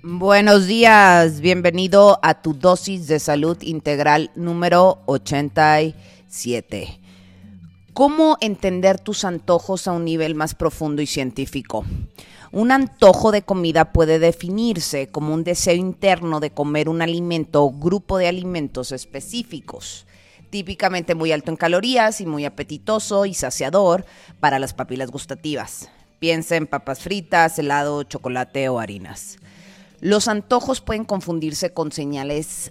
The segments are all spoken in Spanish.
Buenos días, bienvenido a tu dosis de salud integral número 87. ¿Cómo entender tus antojos a un nivel más profundo y científico? Un antojo de comida puede definirse como un deseo interno de comer un alimento o grupo de alimentos específicos, típicamente muy alto en calorías y muy apetitoso y saciador para las papilas gustativas. Piensa en papas fritas, helado, chocolate o harinas. Los antojos pueden confundirse con señales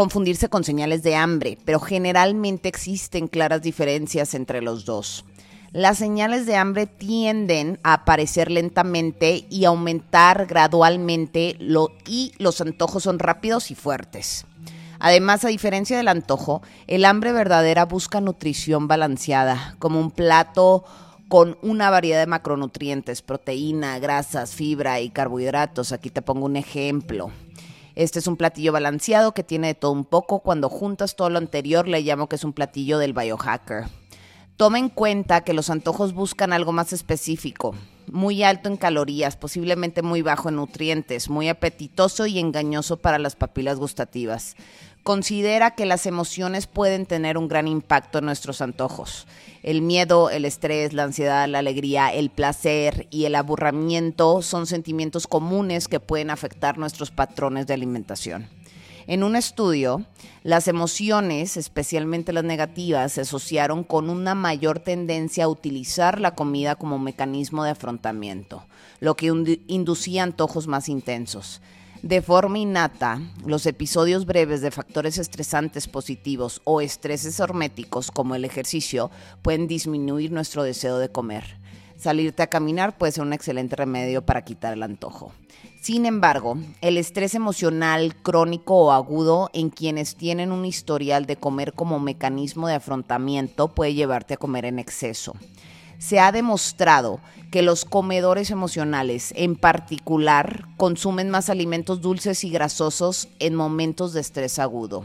de hambre, pero generalmente existen claras diferencias entre los dos. Las señales de hambre tienden a aparecer lentamente y aumentar gradualmente y los antojos son rápidos y fuertes. Además, a diferencia del antojo, el hambre verdadera busca nutrición balanceada, como un plato con una variedad de macronutrientes, proteína, grasas, fibra y carbohidratos. Aquí te pongo un ejemplo. Este es un platillo balanceado que tiene de todo un poco. Cuando juntas todo lo anterior, le llamo que es un platillo del biohacker. Toma en cuenta que los antojos buscan algo más específico, muy alto en calorías, posiblemente muy bajo en nutrientes, muy apetitoso y engañoso para las papilas gustativas. Considera que las emociones pueden tener un gran impacto en nuestros antojos. El miedo, el estrés, la ansiedad, la alegría, el placer y el aburrimiento son sentimientos comunes que pueden afectar nuestros patrones de alimentación. En un estudio, las emociones, especialmente las negativas, se asociaron con una mayor tendencia a utilizar la comida como mecanismo de afrontamiento, lo que inducía antojos más intensos. De forma innata, los episodios breves de factores estresantes positivos o estreses horméticos, como el ejercicio, pueden disminuir nuestro deseo de comer. Salirte a caminar puede ser un excelente remedio para quitar el antojo. Sin embargo, el estrés emocional crónico o agudo en quienes tienen un historial de comer como mecanismo de afrontamiento puede llevarte a comer en exceso. Se ha demostrado que los comedores emocionales, en particular, consumen más alimentos dulces y grasosos en momentos de estrés agudo.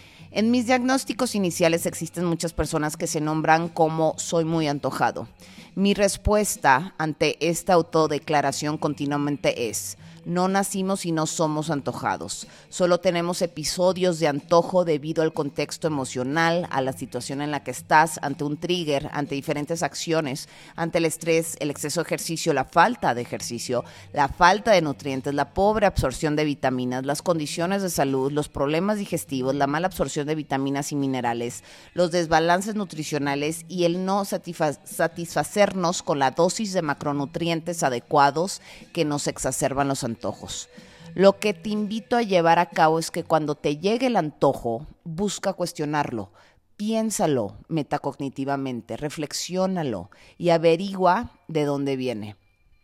En mis diagnósticos iniciales existen muchas personas que se nombran como soy muy antojado. Mi respuesta ante esta autodeclaración continuamente es: no nacimos y no somos antojados. Solo tenemos episodios de antojo debido al contexto emocional, a la situación en la que estás, ante un trigger, ante diferentes acciones, ante el estrés, el exceso de ejercicio, la falta de ejercicio, la falta de nutrientes, la pobre absorción de vitaminas, las condiciones de salud, los problemas digestivos, la mala absorción de vitaminas y minerales, los desbalances nutricionales y el no satisfacernos con la dosis de macronutrientes adecuados que nos exacerban los antojos. Lo que te invito a llevar a cabo es que cuando te llegue el antojo, busca cuestionarlo, piénsalo metacognitivamente, reflexiónalo y averigua de dónde viene.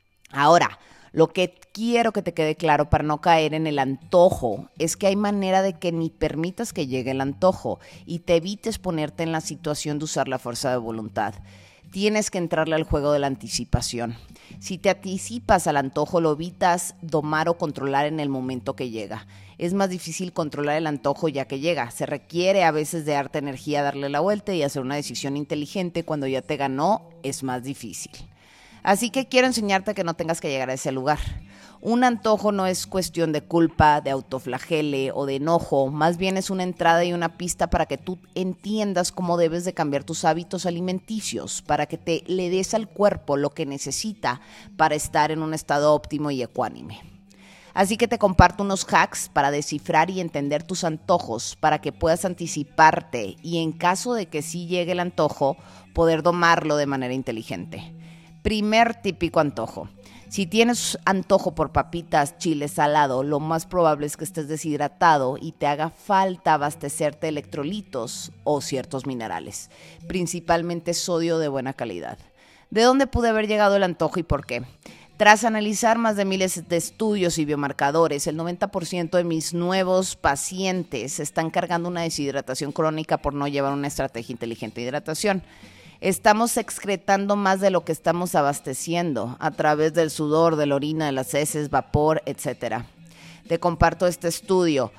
Ahora, lo que quiero que te quede claro para no caer en el antojo es que hay manera de que ni permitas que llegue el antojo y te evites ponerte en la situación de usar la fuerza de voluntad. Tienes que entrarle al juego de la anticipación. Si te anticipas al antojo, lo evitas domar o controlar en el momento que llega. Es más difícil controlar el antojo ya que llega. Se requiere a veces de harta energía darle la vuelta y hacer una decisión inteligente. Cuando ya te ganó, es más difícil. Así que quiero enseñarte que no tengas que llegar a ese lugar. Un antojo no es cuestión de culpa, de autoflagele o de enojo, más bien es una entrada y una pista para que tú entiendas cómo debes de cambiar tus hábitos alimenticios, para que te le des al cuerpo lo que necesita para estar en un estado óptimo y ecuánime. Así que te comparto unos hacks para descifrar y entender tus antojos, para que puedas anticiparte y en caso de que sí llegue el antojo, poder domarlo de manera inteligente. Primer típico antojo. Si tienes antojo por papitas, chile salado, lo más probable es que estés deshidratado y te haga falta abastecerte de electrolitos o ciertos minerales, principalmente sodio de buena calidad. ¿De dónde pudo haber llegado el antojo y por qué? Tras analizar más de miles de estudios y biomarcadores, el 90% de mis nuevos pacientes están cargando una deshidratación crónica por no llevar una estrategia inteligente de hidratación. Estamos excretando más de lo que estamos abasteciendo a través del sudor, de la orina, de las heces, vapor, etc. Te comparto este estudio,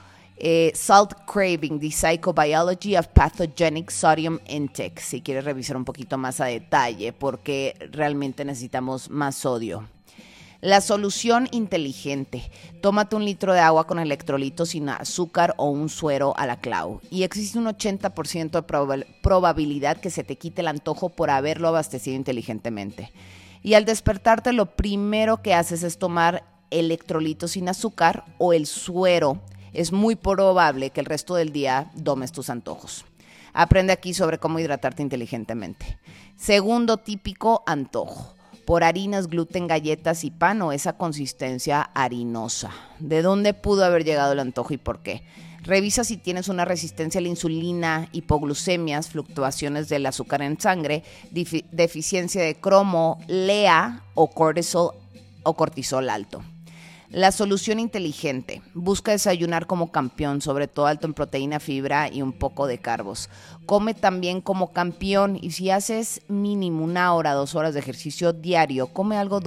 Salt Craving, The Psychobiology of Pathogenic Sodium Intake, si quieres revisar un poquito más a detalle, porque realmente necesitamos más sodio. La solución inteligente. Tómate 1 litro de agua con electrolitos sin azúcar o un suero a la clau. Y existe un 80% de probabilidad que se te quite el antojo por haberlo abastecido inteligentemente. Y al despertarte, lo primero que haces es tomar electrolitos sin azúcar o el suero. Es muy probable que el resto del día domes tus antojos. Aprende aquí sobre cómo hidratarte inteligentemente. Segundo típico antojo. Por harinas, gluten, galletas y pan o esa consistencia harinosa. ¿De dónde pudo haber llegado el antojo y por qué? Revisa si tienes una resistencia a la insulina, hipoglucemias, fluctuaciones del azúcar en sangre, deficiencia de cromo, LEA o cortisol alto. La solución inteligente. Busca desayunar como campeón, sobre todo alto en proteína, fibra y un poco de carbos. Come también como campeón y si haces mínimo 1 hora, 2 horas de ejercicio diario, come algo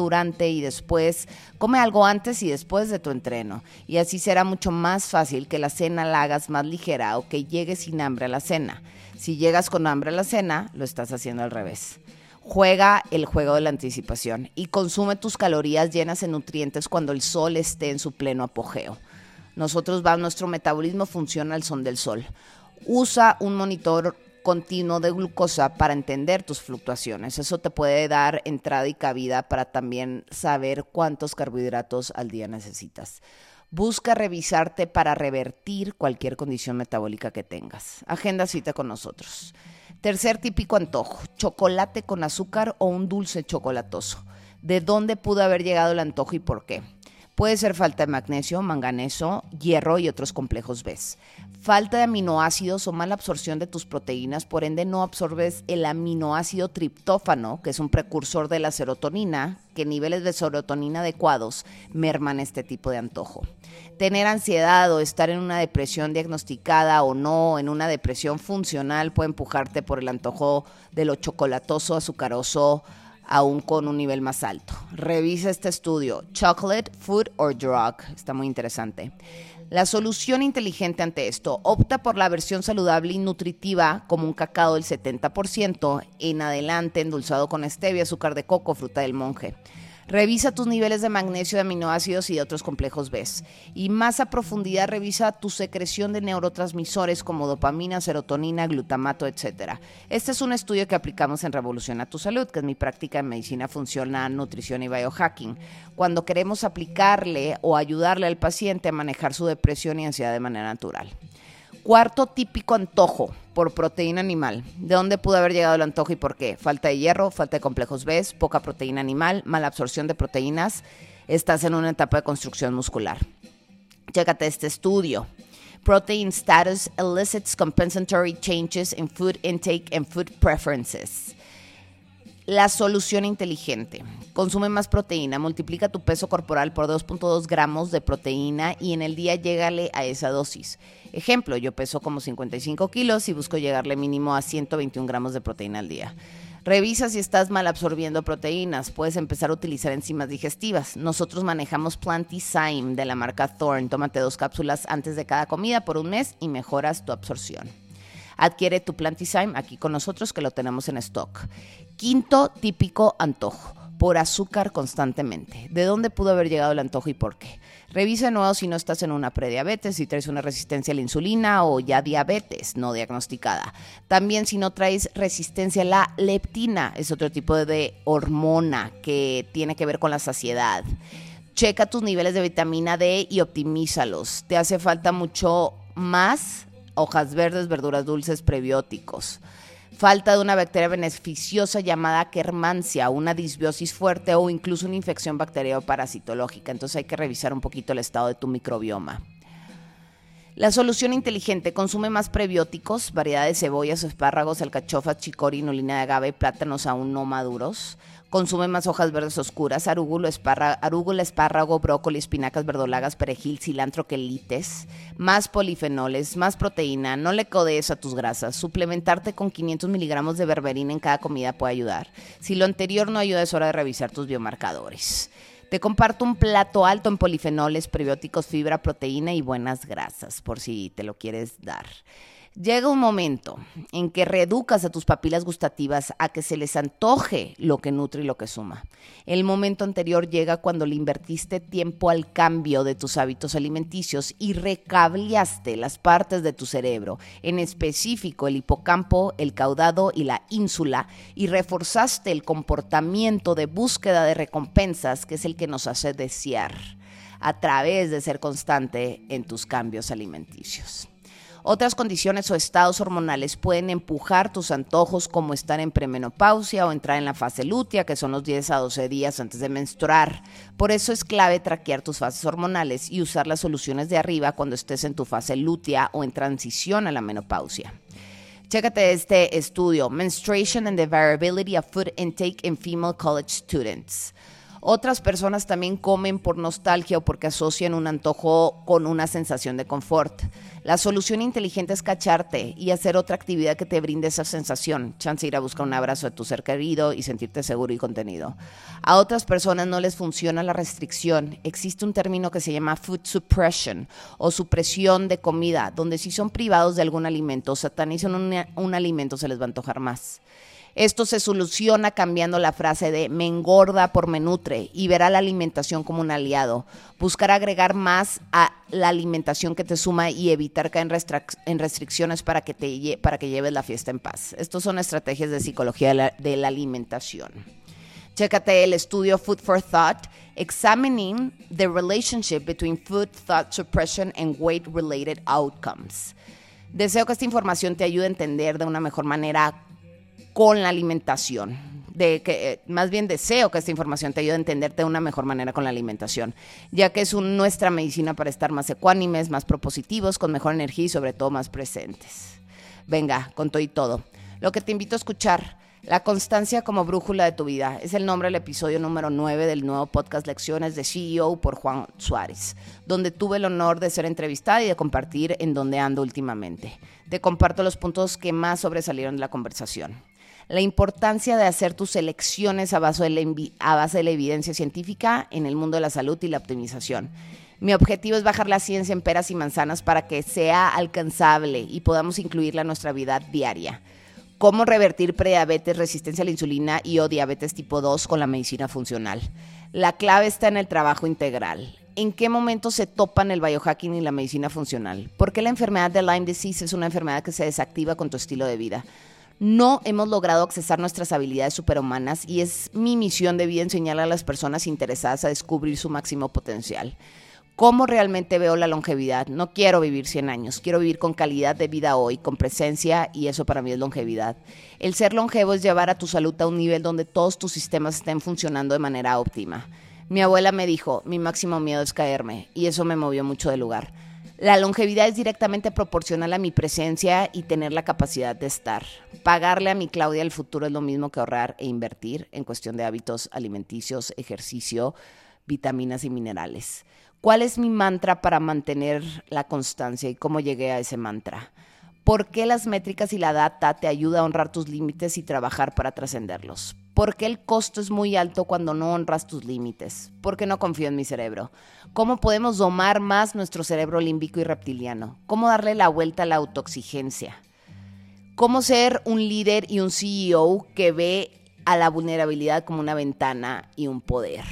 antes y después de tu entreno. Y así será mucho más fácil que la cena la hagas más ligera o que llegues sin hambre a la cena. Si llegas con hambre a la cena, lo estás haciendo al revés. Juega el juego de la anticipación y consume tus calorías llenas de nutrientes cuando el sol esté en su pleno apogeo. Nuestro metabolismo funciona al son del sol. Usa un monitor continuo de glucosa para entender tus fluctuaciones. Eso te puede dar entrada y cabida para también saber cuántos carbohidratos al día necesitas. Busca revisarte para revertir cualquier condición metabólica que tengas. Agenda cita con nosotros. Tercer típico antojo, chocolate con azúcar o un dulce chocolatoso. ¿De dónde pudo haber llegado el antojo y por qué? Puede ser falta de magnesio, manganeso, hierro y otros complejos B. Falta de aminoácidos o mala absorción de tus proteínas, por ende no absorbes el aminoácido triptófano, que es un precursor de la serotonina, que niveles de serotonina adecuados merman este tipo de antojo. Tener ansiedad o estar en una depresión diagnosticada o no, en una depresión funcional, puede empujarte por el antojo de lo chocolatoso, azucaroso, aún con un nivel más alto. Revisa este estudio, Chocolate, Food or Drug, está muy interesante. La solución inteligente ante esto, opta por la versión saludable y nutritiva como un cacao del 70%, en adelante endulzado con stevia, azúcar de coco, fruta del monje. Revisa tus niveles de magnesio, de aminoácidos y de otros complejos B. Y más a profundidad revisa tu secreción de neurotransmisores como dopamina, serotonina, glutamato, etc. Este es un estudio que aplicamos en Revoluciona tu Salud, que es mi práctica en medicina funcional, nutrición y biohacking, cuando queremos aplicarle o ayudarle al paciente a manejar su depresión y ansiedad de manera natural. Cuarto típico antojo por proteína animal. ¿De dónde pudo haber llegado el antojo y por qué? Falta de hierro, falta de complejos B, poca proteína animal, mala absorción de proteínas. Estás en una etapa de construcción muscular. Chécate este estudio. Protein status elicits compensatory changes in food intake and food preferences. La solución inteligente. Consume más proteína, multiplica tu peso corporal por 2.2 gramos de proteína y en el día llégale a esa dosis. Ejemplo, yo peso como 55 kilos y busco llegarle mínimo a 121 gramos de proteína al día. Revisa si estás mal absorbiendo proteínas. Puedes empezar a utilizar enzimas digestivas. Nosotros manejamos Plantizyme de la marca Thorne. Tómate 2 cápsulas antes de cada comida por 1 mes y mejoras tu absorción. Adquiere tu Plantizyme aquí con nosotros que lo tenemos en stock. Quinto típico antojo, por azúcar constantemente. ¿De dónde pudo haber llegado el antojo y por qué? Revisa de nuevo si no estás en una prediabetes, si traes una resistencia a la insulina o ya diabetes no diagnosticada. También si no traes resistencia a la leptina, es otro tipo de hormona que tiene que ver con la saciedad. Checa tus niveles de vitamina D y optimízalos. Te hace falta mucho más hojas verdes, verduras dulces, prebióticos. Falta de una bacteria beneficiosa llamada Kermansia, una disbiosis fuerte o incluso una infección bacteriana o parasitológica. Entonces hay que revisar un poquito el estado de tu microbioma. La solución inteligente, consume más prebióticos, variedad de cebollas, espárragos, alcachofas, chicory, inulina de agave, plátanos aún no maduros. Consume más hojas verdes oscuras, arúgula, espárrago, brócoli, espinacas, verdolagas, perejil, cilantro, quelites. Más polifenoles, más proteína, no le codees a tus grasas. Suplementarte con 500 miligramos de berberina en cada comida puede ayudar. Si lo anterior no ayuda, es hora de revisar tus biomarcadores. Te comparto un plato alto en polifenoles, prebióticos, fibra, proteína y buenas grasas, por si te lo quieres dar. Llega un momento en que reeducas a tus papilas gustativas a que se les antoje lo que nutre y lo que suma. El momento anterior llega cuando le invertiste tiempo al cambio de tus hábitos alimenticios y recableaste las partes de tu cerebro, en específico el hipocampo, el caudado y la ínsula, y reforzaste el comportamiento de búsqueda de recompensas, que es el que nos hace desear, a través de ser constante en tus cambios alimenticios. Otras condiciones o estados hormonales pueden empujar tus antojos, como estar en premenopausia o entrar en la fase lútea, que son los 10 a 12 días antes de menstruar. Por eso es clave traquear tus fases hormonales y usar las soluciones de arriba cuando estés en tu fase lútea o en transición a la menopausia. Chécate este estudio, Menstruation and the Variability of Food Intake in Female College Students. Otras personas también comen por nostalgia o porque asocian un antojo con una sensación de confort. La solución inteligente es cacharte y hacer otra actividad que te brinde esa sensación. Chance ir a buscar un abrazo de tu ser querido y sentirte seguro y contenido. A otras personas no les funciona la restricción. Existe un término que se llama food suppression o supresión de comida, donde si son privados de algún alimento o satanizan un alimento, se les va a antojar más. Esto se soluciona cambiando la frase de me engorda por me nutre y ver a la alimentación como un aliado. Buscar agregar más a la alimentación que te suma y evitar caer en restricciones para que lleves la fiesta en paz. Estos son estrategias de psicología de la alimentación. Chécate el estudio Food for Thought, Examining the Relationship Between Food Thought Suppression and Weight-Related Outcomes. Deseo que esta información te ayude a entender de una mejor manera con la alimentación, más bien deseo que esta información te ayude a entenderte de una mejor manera con la alimentación, ya que es nuestra medicina para estar más ecuánimes, más propositivos, con mejor energía y sobre todo más presentes. Venga, con todo y todo. Lo que te invito a escuchar, La constancia como brújula de tu vida, es el nombre del episodio número 9 del nuevo podcast Lecciones de CEO por Juan Suárez, donde tuve el honor de ser entrevistada y de compartir en donde ando últimamente. Te comparto los puntos que más sobresalieron de la conversación. La importancia de hacer tus elecciones a base de la evidencia científica en el mundo de la salud y la optimización. Mi objetivo es bajar la ciencia en peras y manzanas para que sea alcanzable y podamos incluirla en nuestra vida diaria. Cómo revertir prediabetes, resistencia a la insulina y o diabetes tipo 2 con la medicina funcional. La clave está en el trabajo integral. ¿En qué momento se topan el biohacking y la medicina funcional? ¿Por qué la enfermedad de Lyme disease es una enfermedad que se desactiva con tu estilo de vida? No hemos logrado accesar nuestras habilidades superhumanas y es mi misión de vida enseñarle a las personas interesadas a descubrir su máximo potencial. ¿Cómo realmente veo la longevidad? No quiero vivir 100 años, quiero vivir con calidad de vida hoy, con presencia, y eso para mí es longevidad. El ser longevo es llevar a tu salud a un nivel donde todos tus sistemas estén funcionando de manera óptima. Mi abuela me dijo, mi máximo miedo es caerme, y eso me movió mucho del lugar. La longevidad es directamente proporcional a mi presencia y tener la capacidad de estar. Pagarle a mi Claudia el futuro es lo mismo que ahorrar e invertir en cuestión de hábitos alimenticios, ejercicio, vitaminas y minerales. ¿Cuál es mi mantra para mantener la constancia y cómo llegué a ese mantra? ¿Por qué las métricas y la data te ayudan a honrar tus límites y trabajar para trascenderlos? ¿Por qué el costo es muy alto cuando no honras tus límites? ¿Por qué no confío en mi cerebro? ¿Cómo podemos domar más nuestro cerebro límbico y reptiliano? ¿Cómo darle la vuelta a la autoexigencia? ¿Cómo ser un líder y un CEO que ve a la vulnerabilidad como una ventana y un poder?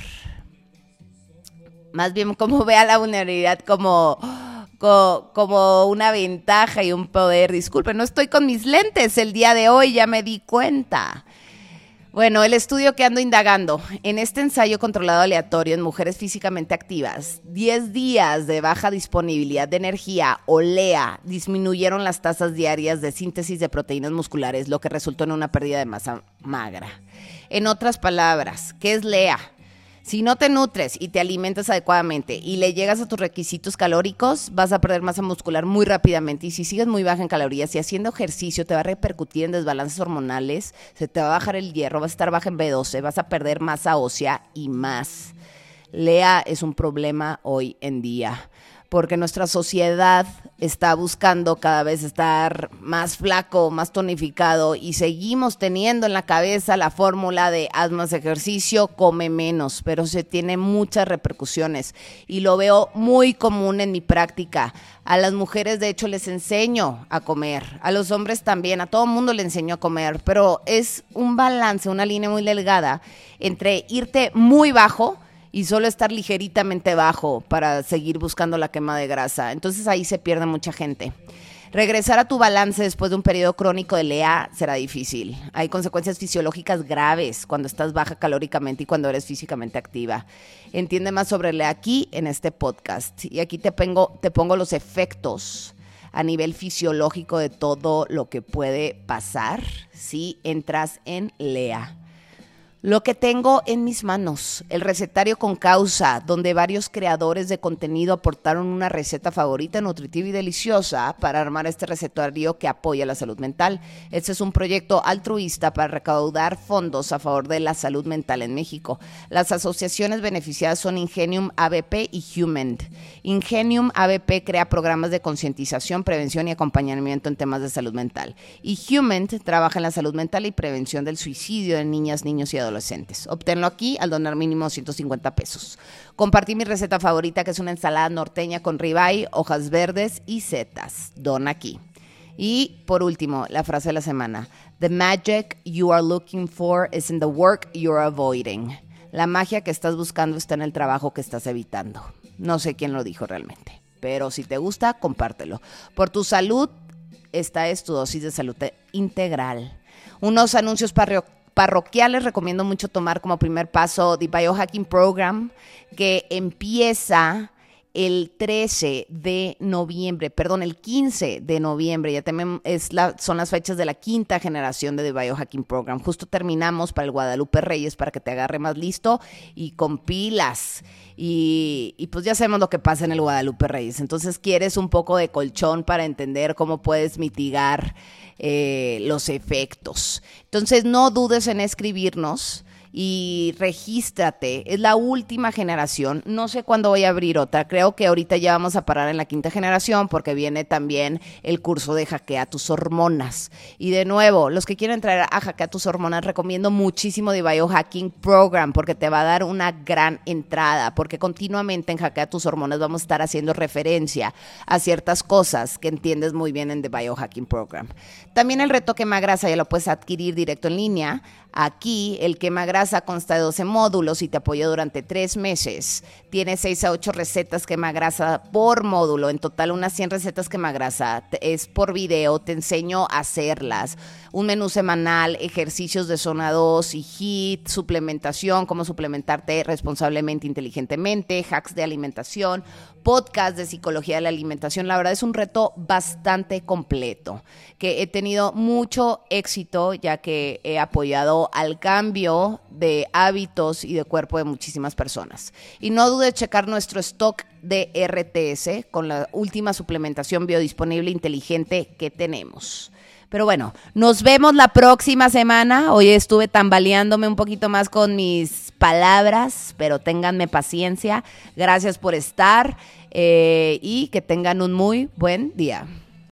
Más bien, cómo ve a la vulnerabilidad como una ventaja y un poder. Disculpen, no estoy con mis lentes el día de hoy, ya me di cuenta. Bueno, el estudio que ando indagando. En este ensayo controlado aleatorio en mujeres físicamente activas, 10 días de baja disponibilidad de energía o LEA disminuyeron las tasas diarias de síntesis de proteínas musculares, lo que resultó en una pérdida de masa magra. En otras palabras, ¿qué es LEA? Si no te nutres y te alimentas adecuadamente y le llegas a tus requisitos calóricos, vas a perder masa muscular muy rápidamente. Y si sigues muy baja en calorías y haciendo ejercicio, te va a repercutir en desbalances hormonales, se te va a bajar el hierro, vas a estar baja en B12, vas a perder masa ósea y más. LEA es un problema hoy en día. porque nuestra sociedad está buscando cada vez estar más flaco, más tonificado y seguimos teniendo en la cabeza la fórmula de haz más ejercicio, come menos, pero se tiene muchas repercusiones y lo veo muy común en mi práctica. A las mujeres de hecho les enseño a comer, a los hombres también, a todo mundo le enseño a comer, pero es un balance, una línea muy delgada entre irte muy bajo y solo estar ligeritamente bajo para seguir buscando la quema de grasa. Entonces ahí se pierde mucha gente. Regresar a tu balance después de un periodo crónico de LEA será difícil. Hay consecuencias fisiológicas graves cuando estás baja calóricamente y cuando eres físicamente activa. Entiende más sobre LEA aquí en este podcast. Y aquí te pongo los efectos a nivel fisiológico de todo lo que puede pasar si entras en LEA. Lo que tengo en mis manos, el recetario con causa, donde varios creadores de contenido aportaron una receta favorita, nutritiva y deliciosa para armar este recetario que apoya la salud mental. Este es un proyecto altruista para recaudar fondos a favor de la salud mental en México. Las asociaciones beneficiadas son Ingenium ABP y Hument. Ingenium ABP crea programas de concientización, prevención y acompañamiento en temas de salud mental. Y Hument trabaja en la salud mental y prevención del suicidio de niñas, niños y adolescentes. Obténlo aquí al donar mínimo 150 pesos. Compartí mi receta favorita, que es una ensalada norteña con ribeye, hojas verdes y setas. Dona aquí. Y por último, la frase de la semana. The magic you are looking for is in the work you're avoiding. La magia que estás buscando está en el trabajo que estás evitando. No sé quién lo dijo realmente, pero si te gusta, compártelo. Por tu salud, esta es tu dosis de salud integral. Unos anuncios parroquiales, recomiendo mucho tomar como primer paso The Biohacking Program, que empieza el 15 de noviembre, ya también son las fechas de la quinta generación de The Biohacking Program. Justo terminamos para el Guadalupe Reyes para que te agarre más listo y con pilas. Y pues ya sabemos lo que pasa en el Guadalupe Reyes. Entonces quieres un poco de colchón para entender cómo puedes mitigar los efectos. Entonces no dudes en escribirnos y regístrate. Es la última generación. No sé cuándo voy a abrir otra. Creo que ahorita ya vamos a parar en la quinta generación porque viene también el curso de Hackea tus hormonas. Y de nuevo, los que quieren entrar a Hackea tus hormonas, recomiendo muchísimo The Biohacking Program porque te va a dar una gran entrada, porque continuamente en Hackea tus hormonas vamos a estar haciendo referencia a ciertas cosas que entiendes muy bien en The Biohacking Program. También el reto Quema Grasa ya lo puedes adquirir directo en línea. Aquí el Quema Grasa consta de 12 módulos y te apoya durante 3 meses. Tiene 6 a 8 recetas Quema Grasa por módulo. En total unas 100 recetas Quema Grasa. Es por video, te enseño a hacerlas. Un menú semanal, ejercicios de zona 2 y HIIT, suplementación, cómo suplementarte responsablemente, inteligentemente, hacks de alimentación, podcast de psicología de la alimentación. La verdad es un reto bastante completo, que he tenido mucho éxito ya que he apoyado al cambio de hábitos y de cuerpo de muchísimas personas. Y no dudes checar nuestro stock de RTS con la última suplementación biodisponible inteligente que tenemos. Pero bueno, nos vemos la próxima semana. Hoy estuve tambaleándome un poquito más con mis palabras, pero ténganme paciencia. Gracias por estar y que tengan un muy buen día.